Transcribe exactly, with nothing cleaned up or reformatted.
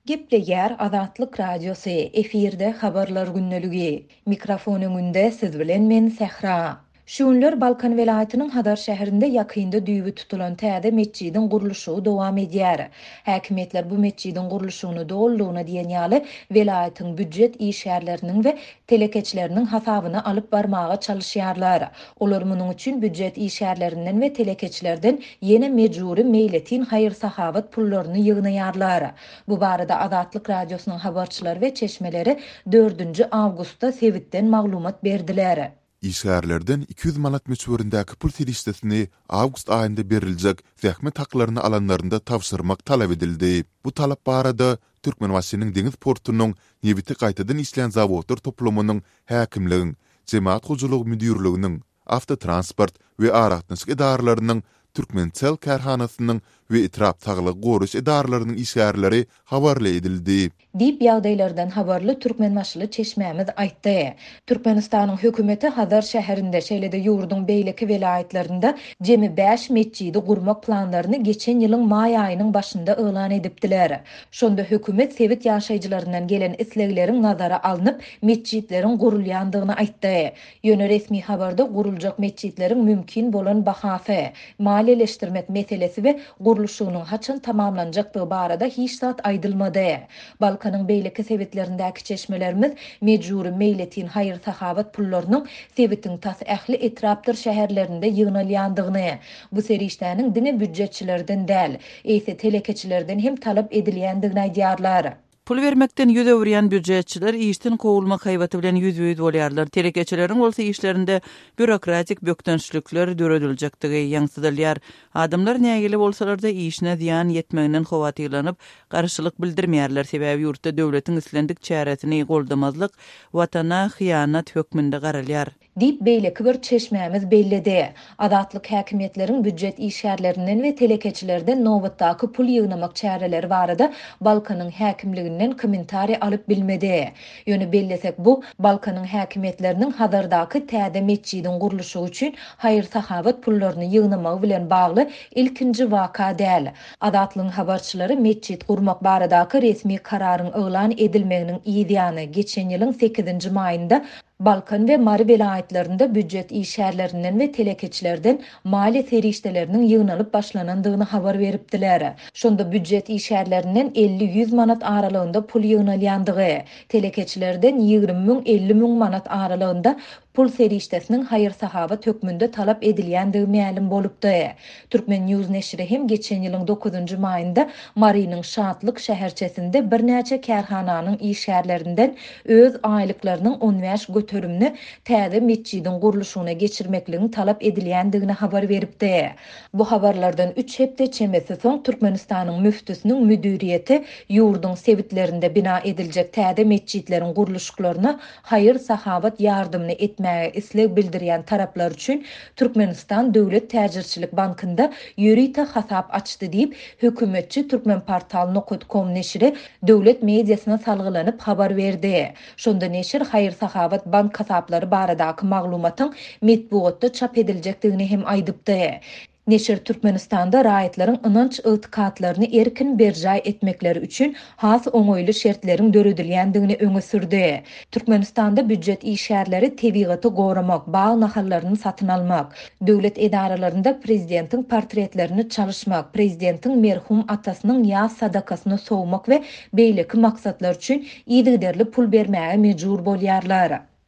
Gepde yer Azatlyk Radiosu efirde habarlar günneligi. Mikrofon öňünde siz bilen men Sehra. Şuunlar Balkan velaýatynyň Hadar şäherinde ýakynda düýbi tutulan täze meçidin guruluşy dowam edýär. Häkimetler bu meçidin guruluşyny dowullygyna diýen ýaly velaýatyň büdjet işgärleriniň we telekeçleriniň hasabyny alyp barmaga çalyşýarlar. Olar munyň üçin büdjet işgärlerinden we telekeçlerden ýene mejburi meýletin haýır-sahabat pullaryny ýygnaýarlar. Bu barada Azatlyk Radiosynyň habarçylary we çeşmeleri dördünji awgustda Sewitden maglumat berdiler. İşgärlerden iki yüz manat meçhurindäki pul serişdesini awgust aýynda beriljek zähmet haklaryny alanlarynda tapşyrmak talap edildi. Bu talap barada Türkmenbaşynyň deňiz portunyň Newiti gaýtadan işleýän zawodlar toplamynyň häkimligiň, jemaat hujulugy müdürliginiň, avtotransport we aragatnyşyk idaralarynyň Türkmençel kärhanasynyň we itrap taglyk goruş idaralarynyň işgärleri habarly edildi. Dip ýagdaýlardan habarly Türkmenbaşly çeşmämiz aýtdy. Türkmenistanyň hökümeti Hadar şäherinde şeýlede ýurduň beýleki welaýatlarynda jemi beş meçidi gurmak planlaryny geçen ýylyň maý aýynyň başynda elan edipdiler. Şonda hökümet Sewit ýaşaýjylaryndan gelen islegleriň nazara alınıp meçitleriň gurulýandygyny aýtdy. Ýöne resmi habarda guruljak meçitleriň mümkin bolan bahasy, maliýeleşdirmek meselesi we guruluşynyň haçan tamamlanjakdygy barada hiç zat aýdylmady. Balkanyň beýleki Sewitlerindäki çeşmelerimiz mejburi meýletin haýır-sahabat pullarynyň Sewitiň tas ähli etrapdyr şäherlerinde ýygnalýandygyny, bu serişdäniň dine büdjetçilerden däl, eýse telekeçilerden hem talap edilýändigini aýdýarlar. Pul vermekden yüz öwrýän büdjetçiler işten kowulmak haýbaty bilen ýüz-ýüz bolýarlar. Telekeçileriň bolsa işlerinde bürokratik bökdönçlükler dörediljekdigi ýaňsydylýar. Adamlar nägili bolsalar-da işine ziýan ýetmeginden howatyylanyp, garşylyk bildirmeýärler. Sebäbi ýurtda döwletiň islendik çäresini goldamazlyk, watana hyýanat hökmünde garalýar. Dip beýleki bir çeşmämiz bellidi. Azatlyk häkimetleriň büdjet işgärlerinden we telekeçilerden nowatdaky pul ýygnamak çäreleri barada Balkanyň häkimliginden kommentari alyp bilmedi. Ýöne bellesek bu Balkanyň häkimetleriniň Hadardaky täze meçidin guruluşy üçin haýır-sahabat pullaryny ýygnamak bilen bagly ilkinji waka däl. Azatlyň habarçylary meçit gurmak baradaky resmi kararyň elan edilmeginiň ýygyny geçen ýylyň sekizinji maýynda Balkan ve Mari velaýatlarynda büdjet işgärlerinden we telekeçlerden mali serişdeleriniň ýygnalyp başlanandygyny habar beripdiler. Şonda büdjet işgärlerinden elli yüz manat aralygynda pul ýygnalýandygy, telekeçlerden ýygrimi miň elli miň manat aralygynda pul serişdesiniň haýır-sahabat hökmünde talap edilýändigi ma'lum bolupdy. Türkmen News neşri hem geçen ýylyň dokuzunji maýynda Marinyň Şatlyk şäherçesinde bir näçe kärhananyň işgärlerinden öz aýlyklarynyň on beş götürümni täze meçidin guruluşyna geçirmekligini talap edilýändigini habar beripdi. Bu habarlardan üç hepde çemesi soň Türkmenistanyň müftüsiniň müdüriýeti ýurduň Sewitlerinde bina ediljek täze meçitleriň guruluşlaryna haýır-sahabat ýardymny etmäge isleg bildirýän taraplar üçin Türkmenistan Döwlet Täjirçilik Bankynda ýörite hasap açdy diýip hökümetçi Türkmen portaly nokta com neşri döwlet mediasyna salgylanyp habar berdi. Şonda neşir haýır-sahabat bank hasaplary baradaky maglumatyň metbuatda çap ediljekdigini hem aýdypdy. Neşir Türkmenistanda raýatlaryň ynanç ýetkätlerini erkin berjay etmekleri üçin has oňoýly şertleriň döredilýändigini öňe sürdi. Türkmenistanda büdjet işgärleri tebigaty goramak, baý nahallaryny satyn almak, döwlet edaralarynda prezidentiň portretlerini çalışmak, prezidentiň merhum atasynyň ýaz sadakasyny sowmak we beýleki maksatlar üçin ýygyderli pul bermäge mejbur bolýarlar.